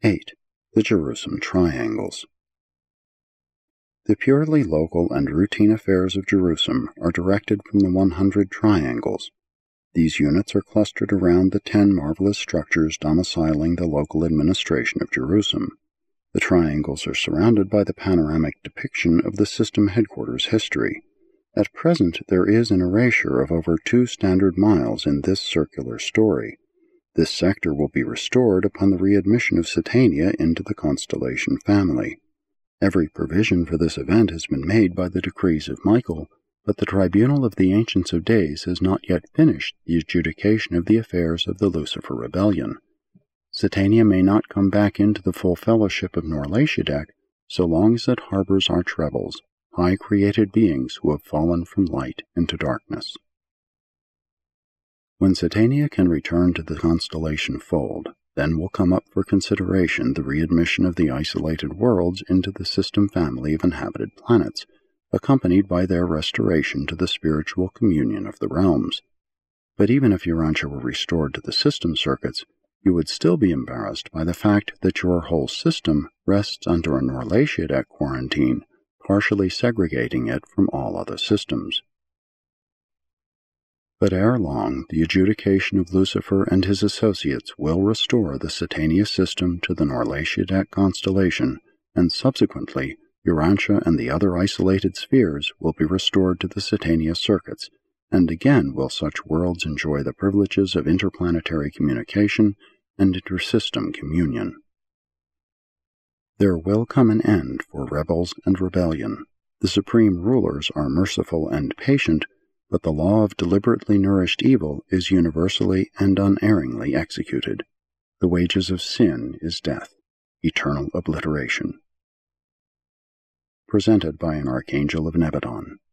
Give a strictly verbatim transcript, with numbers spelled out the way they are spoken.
eight. The Jerusalem Triangles. The purely local and routine affairs of Jerusalem are directed from the one hundred triangles. These units are clustered around the ten marvelous structures domiciling the local administration of Jerusalem. The triangles are surrounded by the panoramic depiction of the system headquarters history. At present, there is an erasure of over two standard miles in this circular story. This sector will be restored upon the readmission of Satania into the constellation family. Every provision for this event has been made by the decrees of Michael, but the tribunal of the Ancients of Days has not yet finished the adjudication of the affairs of the Lucifer Rebellion. Satania may not come back into the full fellowship of Nor-Leshadek so long as it harbors arch-rebels, high created beings who have fallen from light into darkness. When Satania can return to the constellation fold, then will come up for consideration the readmission of the isolated worlds into the system family of inhabited planets, accompanied by their restoration to the spiritual communion of the realms. But even if Urantia were restored to the system circuits, you would still be embarrassed by the fact that your whole system rests under a Nor-Leshadek quarantine, partially segregating it from all other systems. But ere long, the adjudication of Lucifer and his associates will restore the Satania system to the Nor-Leshadek constellation, and subsequently, Urantia and the other isolated spheres will be restored to the Satania circuits, and again will such worlds enjoy the privileges of interplanetary communication and intersystem communion. There will come an end for rebels and rebellion. The supreme rulers are merciful and patient, but the law of deliberately nourished evil is universally and unerringly executed. The wages of sin is death, eternal obliteration. Presented by an Archangel of Nebadon.